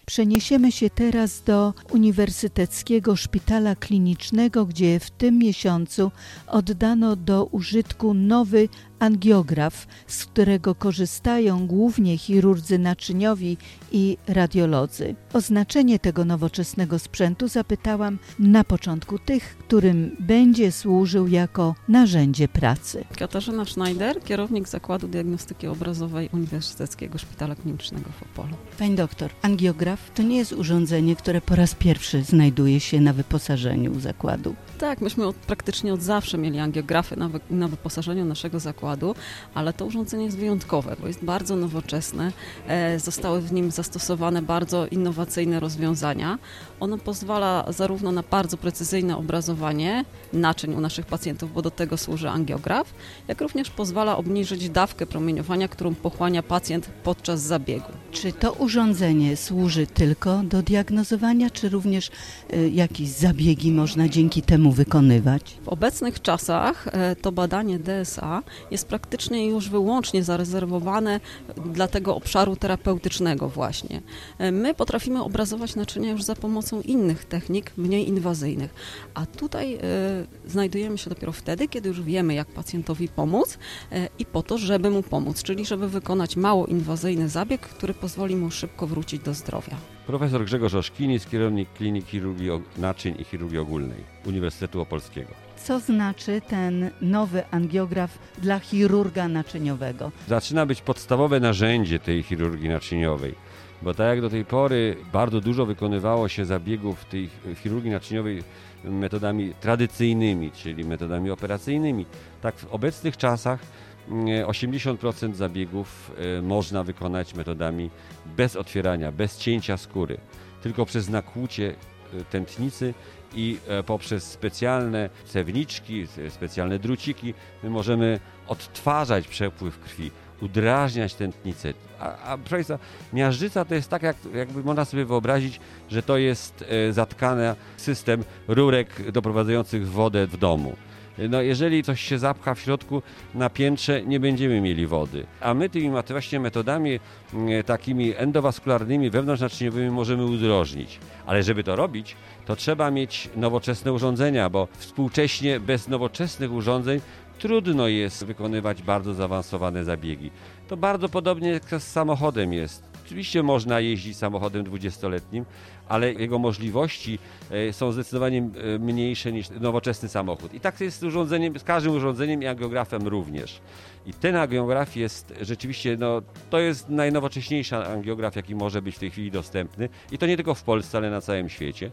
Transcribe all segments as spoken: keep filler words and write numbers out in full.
Przeniesiemy się teraz do Uniwersyteckiego Szpitala Klinicznego, gdzie w tym miesiącu oddano do użytku nowy angiograf, z którego korzystają głównie chirurdzy naczyniowi i radiolodzy. O znaczenie tego nowoczesnego sprzętu zapytałam na początku tych, którym będzie służył jako narzędzie pracy. Katarzyna Schneider, kierownik Zakładu Diagnostyki Obrazowej Uniwersyteckiego Szpitala Klinicznego w Opolu. Pani doktor, angiograf to nie jest urządzenie, które po raz pierwszy znajduje się na wyposażeniu zakładu. Tak, myśmy od, praktycznie od zawsze mieli angiografy na, wy, na wyposażeniu naszego zakładu, ale to urządzenie jest wyjątkowe, bo jest bardzo nowoczesne. E, zostały w nim zastosowane bardzo innowacyjne rozwiązania. Ono pozwala zarówno na bardzo precyzyjne obrazowanie naczyń u naszych pacjentów, bo do tego służy angiograf, jak również pozwala obniżyć dawkę promieniowania, którą pochłania pacjent podczas zabiegu. Czy to urządzenie służy tylko do diagnozowania, czy również y, jakieś zabiegi można dzięki temu wykonywać? W obecnych czasach e, to badanie D S A jest praktycznie już wyłącznie zarezerwowane dla tego obszaru terapeutycznego właśnie. E, my potrafimy obrazować naczynia już za pomocą innych technik, mniej inwazyjnych, a tutaj e, znajdujemy się dopiero wtedy, kiedy już wiemy, jak pacjentowi pomóc e, i po to, żeby mu pomóc, czyli żeby wykonać mało inwazyjny zabieg, który pozwoli mu szybko wrócić do zdrowia. Profesor Grzegorz Oszkinic, kierownik Kliniki Chirurgii Naczyń i Chirurgii Ogólnej Uniwersytetu Opolskiego. Co znaczy ten nowy angiograf dla chirurga naczyniowego? Zaczyna być podstawowe narzędzie tej chirurgii naczyniowej, bo tak jak do tej pory bardzo dużo wykonywało się zabiegów tej chirurgii naczyniowej metodami tradycyjnymi, czyli metodami operacyjnymi, tak w obecnych czasach osiemdziesiąt procent zabiegów można wykonać metodami bez otwierania, bez cięcia skóry, tylko przez nakłucie tętnicy i poprzez specjalne cewniczki, specjalne druciki my możemy odtwarzać przepływ krwi, udrażniać tętnicę. A, a proszę Państwa, miażdżyca to jest tak, jak, jakby można sobie wyobrazić, że to jest e, zatkany system rurek doprowadzających wodę w domu. No, jeżeli coś się zapcha w środku na piętrze, nie będziemy mieli wody. A my tymi właśnie metodami e, takimi endowaskularnymi, wewnątrznaczyniowymi możemy udrożnić. Ale żeby to robić, to trzeba mieć nowoczesne urządzenia, bo współcześnie bez nowoczesnych urządzeń trudno jest wykonywać bardzo zaawansowane zabiegi. To bardzo podobnie jak z samochodem jest. Oczywiście można jeździć samochodem dwudziestoletnim, ale jego możliwości są zdecydowanie mniejsze niż nowoczesny samochód. I tak jest z urządzeniem, z każdym urządzeniem i angiografem również. I ten angiograf jest rzeczywiście, no, to jest najnowocześniejszy angiograf, jaki może być w tej chwili dostępny. I to nie tylko w Polsce, ale na całym świecie.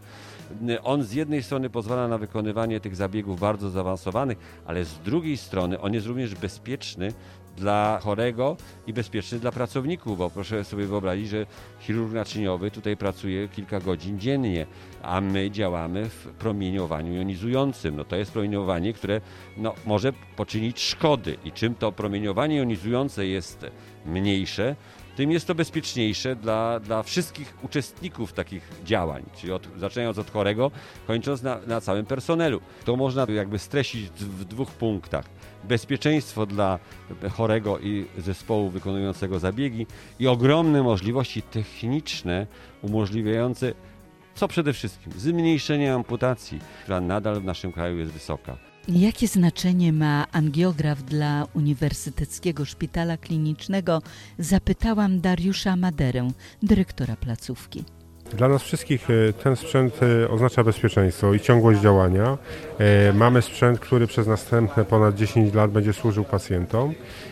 On z jednej strony pozwala na wykonywanie tych zabiegów bardzo zaawansowanych, ale z drugiej strony on jest również bezpieczny dla chorego i bezpieczny dla pracowników, bo proszę sobie wyobrazić, że chirurg naczyniowy tutaj pracuje kilka godzin dziennie, a my działamy w promieniowaniu jonizującym. No to jest promieniowanie, które no, może poczynić szkody i czym to promieniowanie jonizujące jest mniejsze, tym jest to bezpieczniejsze dla, dla wszystkich uczestników takich działań, czyli od, zaczynając od chorego, kończąc na, na całym personelu. To można jakby streścić w dwóch punktach. Bezpieczeństwo dla chorego i zespołu wykonującego zabiegi i ogromne możliwości techniczne umożliwiające, co przede wszystkim, zmniejszenie amputacji, która nadal w naszym kraju jest wysoka. Jakie znaczenie ma angiograf dla Uniwersyteckiego Szpitala Klinicznego? Zapytałam Dariusza Maderę, dyrektora placówki. Dla nas wszystkich ten sprzęt oznacza bezpieczeństwo i ciągłość działania. Mamy sprzęt, który przez następne ponad dziesięć lat będzie służył pacjentom.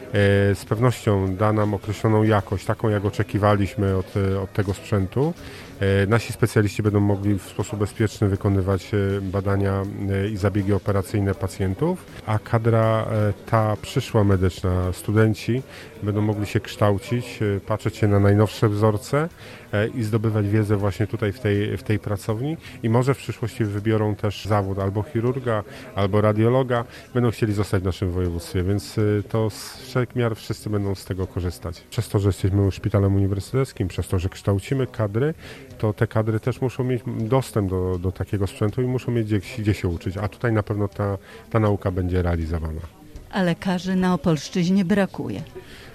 Z pewnością da nam określoną jakość, taką jak oczekiwaliśmy od, od tego sprzętu. Nasi specjaliści będą mogli w sposób bezpieczny wykonywać badania i zabiegi operacyjne pacjentów, a kadra ta przyszła medyczna, studenci będą mogli się kształcić, patrzeć się na najnowsze wzorce i zdobywać wiedzę właśnie tutaj w tej, w tej pracowni i może w przyszłości wybiorą też zawód albo chirurga, albo radiologa, będą chcieli zostać w naszym województwie, więc to z wszelkich miar wszyscy będą z tego korzystać. Przez to, że jesteśmy szpitalem uniwersyteckim, przez to, że kształcimy kadry, to te kadry też muszą mieć dostęp do, do takiego sprzętu i muszą mieć gdzie, gdzie się uczyć, a tutaj na pewno ta, ta nauka będzie realizowana. A lekarzy na Opolszczyźnie brakuje.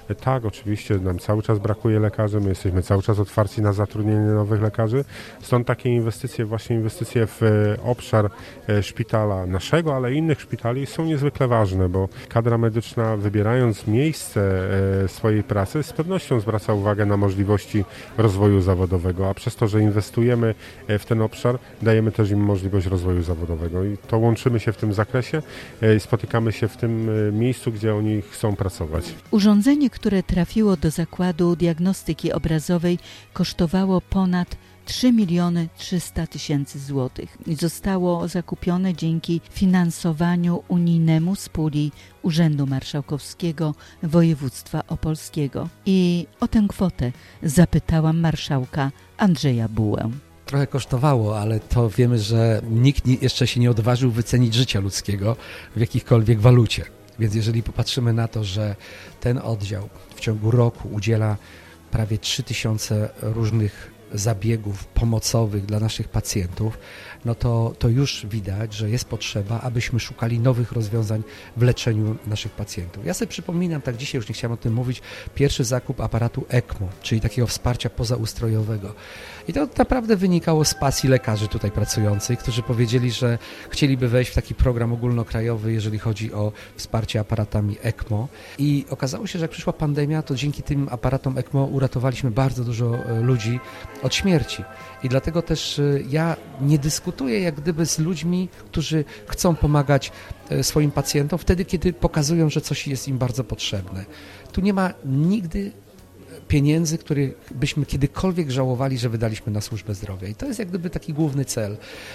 Tak, oczywiście nam cały czas brakuje lekarzy, my jesteśmy cały czas otwarci na zatrudnienie nowych lekarzy. Stąd takie inwestycje, właśnie inwestycje w obszar szpitala naszego, ale i innych szpitali są niezwykle ważne, bo kadra medyczna, wybierając miejsce swojej pracy, z pewnością zwraca uwagę na możliwości rozwoju zawodowego, a przez to, że inwestujemy w ten obszar, dajemy też im możliwość rozwoju zawodowego i to łączymy się w tym zakresie i spotykamy się w tym miejscu, gdzie oni chcą pracować. Urządzenie, które trafiło do Zakładu Diagnostyki Obrazowej, kosztowało ponad trzy miliony trzysta tysięcy złotych i zostało zakupione dzięki finansowaniu unijnemu z puli Urzędu Marszałkowskiego Województwa Opolskiego. I o tę kwotę zapytałam marszałka Andrzeja Bułę. Trochę kosztowało, ale to wiemy, że nikt nie, jeszcze się nie odważył wycenić życia ludzkiego w jakiejkolwiek walucie. Więc jeżeli popatrzymy na to, że ten oddział w ciągu roku udziela prawie trzy tysiące różnych zabiegów pomocowych dla naszych pacjentów, no to, to już widać, że jest potrzeba, abyśmy szukali nowych rozwiązań w leczeniu naszych pacjentów. Ja sobie przypominam, tak dzisiaj już nie chciałem o tym mówić, pierwszy zakup aparatu ECMO, czyli takiego wsparcia pozaustrojowego. I to naprawdę wynikało z pasji lekarzy tutaj pracujących, którzy powiedzieli, że chcieliby wejść w taki program ogólnokrajowy, jeżeli chodzi o wsparcie aparatami ECMO. I okazało się, że jak przyszła pandemia, to dzięki tym aparatom ECMO uratowaliśmy bardzo dużo ludzi od śmierci. I dlatego też ja nie dyskutuję jak gdyby z ludźmi, którzy chcą pomagać swoim pacjentom wtedy, kiedy pokazują, że coś jest im bardzo potrzebne. Tu nie ma nigdy pieniędzy, których byśmy kiedykolwiek żałowali, że wydaliśmy na służbę zdrowia. I to jest jak gdyby taki główny cel.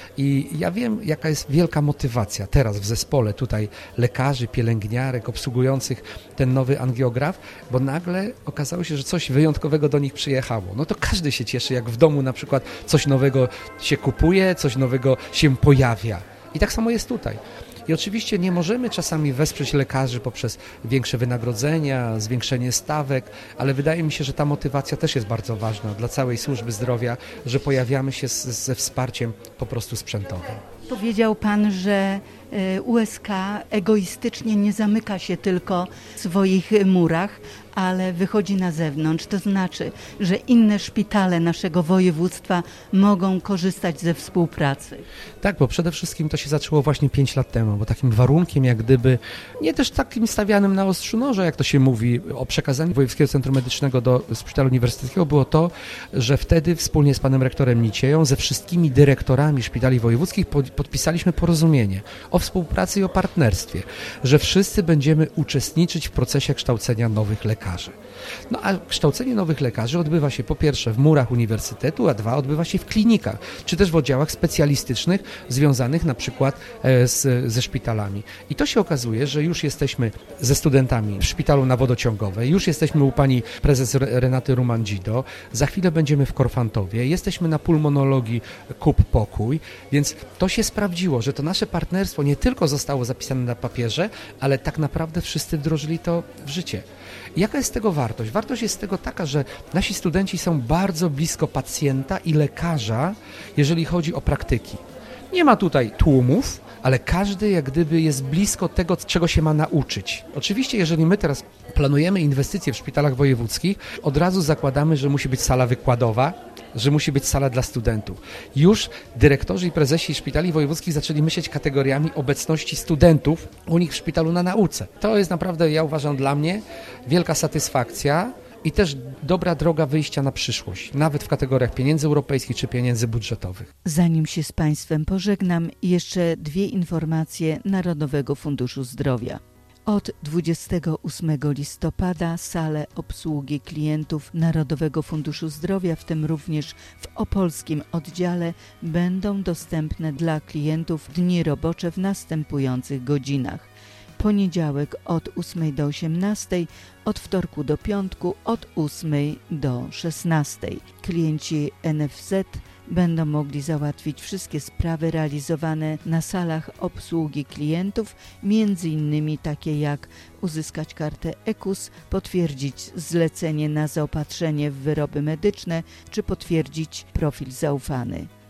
I ja wiem, jaka jest wielka motywacja teraz w zespole tutaj lekarzy, pielęgniarek, obsługujących ten nowy angiograf, bo nagle okazało się, że coś wyjątkowego do nich przyjechało. No to każdy się cieszy, jak w domu na przykład coś nowego się kupuje, coś nowego się pojawia. I tak samo jest tutaj. I oczywiście nie możemy czasami wesprzeć lekarzy poprzez większe wynagrodzenia, zwiększenie stawek, ale wydaje mi się, że ta motywacja też jest bardzo ważna dla całej służby zdrowia, że pojawiamy się z, ze wsparciem po prostu sprzętowym. Powiedział Pan, że U S K egoistycznie nie zamyka się tylko w swoich murach, ale wychodzi na zewnątrz. To znaczy, że inne szpitale naszego województwa mogą korzystać ze współpracy. Tak, bo przede wszystkim to się zaczęło właśnie pięć lat temu, bo takim warunkiem jak gdyby, nie też takim stawianym na ostrzu noża, jak to się mówi, o przekazaniu Wojewódzkiego Centrum Medycznego do Szpitala Uniwersyteckiego było to, że wtedy wspólnie z panem rektorem Nicieją, ze wszystkimi dyrektorami szpitali wojewódzkich podpisaliśmy porozumienie o współpracy i o partnerstwie, że wszyscy będziemy uczestniczyć w procesie kształcenia nowych lekarzy. No a kształcenie nowych lekarzy odbywa się po pierwsze w murach uniwersytetu, a dwa odbywa się w klinikach, czy też w oddziałach specjalistycznych związanych na przykład z, ze szpitalami. I to się okazuje, że już jesteśmy ze studentami w szpitalu na Wodociągowej, już jesteśmy u pani prezes Renaty Rumandzido, za chwilę będziemy w Korfantowie, jesteśmy na pulmonologii Kup Pokój, więc to się sprawdziło, że to nasze partnerstwo nie tylko zostało zapisane na papierze, ale tak naprawdę wszyscy wdrożyli to w życie. Jaka jest tego wartość? Wartość jest z tego taka, że nasi studenci są bardzo blisko pacjenta i lekarza, jeżeli chodzi o praktyki. Nie ma tutaj tłumów, ale każdy jak gdyby jest blisko tego, czego się ma nauczyć. Oczywiście, jeżeli my teraz planujemy inwestycje w szpitalach wojewódzkich, od razu zakładamy, że musi być sala wykładowa, że musi być sala dla studentów. Już dyrektorzy i prezesi szpitali wojewódzkich zaczęli myśleć kategoriami obecności studentów u nich w szpitalu na nauce. To jest naprawdę, ja uważam, dla mnie wielka satysfakcja i też dobra droga wyjścia na przyszłość, nawet w kategoriach pieniędzy europejskich czy pieniędzy budżetowych. Zanim się z Państwem pożegnam, jeszcze dwie informacje Narodowego Funduszu Zdrowia. Od dwudziestego ósmego listopada sale obsługi klientów Narodowego Funduszu Zdrowia, w tym również w opolskim oddziale, będą dostępne dla klientów dni robocze w następujących godzinach. Poniedziałek od ósmej do osiemnastej, od wtorku do piątku od ósmej do szesnastej. Klienci N F Z będą mogli załatwić wszystkie sprawy realizowane na salach obsługi klientów, między innymi takie jak uzyskać kartę E K U S, potwierdzić zlecenie na zaopatrzenie w wyroby medyczne czy potwierdzić profil zaufany.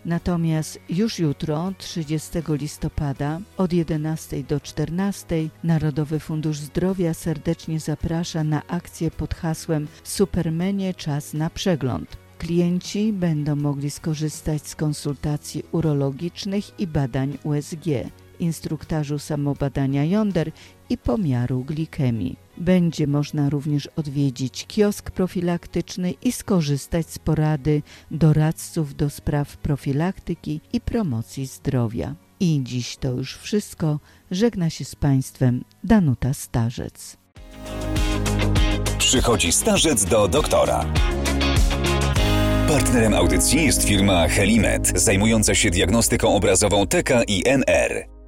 Natomiast już jutro, trzydziestego listopada, od jedenastej do czternastej, Narodowy Fundusz Zdrowia serdecznie zaprasza na akcję pod hasłem Supermenie czas na przegląd. Klienci będą mogli skorzystać z konsultacji urologicznych i badań U S G, instruktażu samobadania jąder i pomiaru glikemii. Będzie można również odwiedzić kiosk profilaktyczny i skorzystać z porady doradców do spraw profilaktyki i promocji zdrowia. I dziś to już wszystko. Żegna się z Państwem Danuta Starzec. Przychodzi starzec do doktora. Partnerem audycji jest firma Helimed, zajmująca się diagnostyką obrazową T K i N R.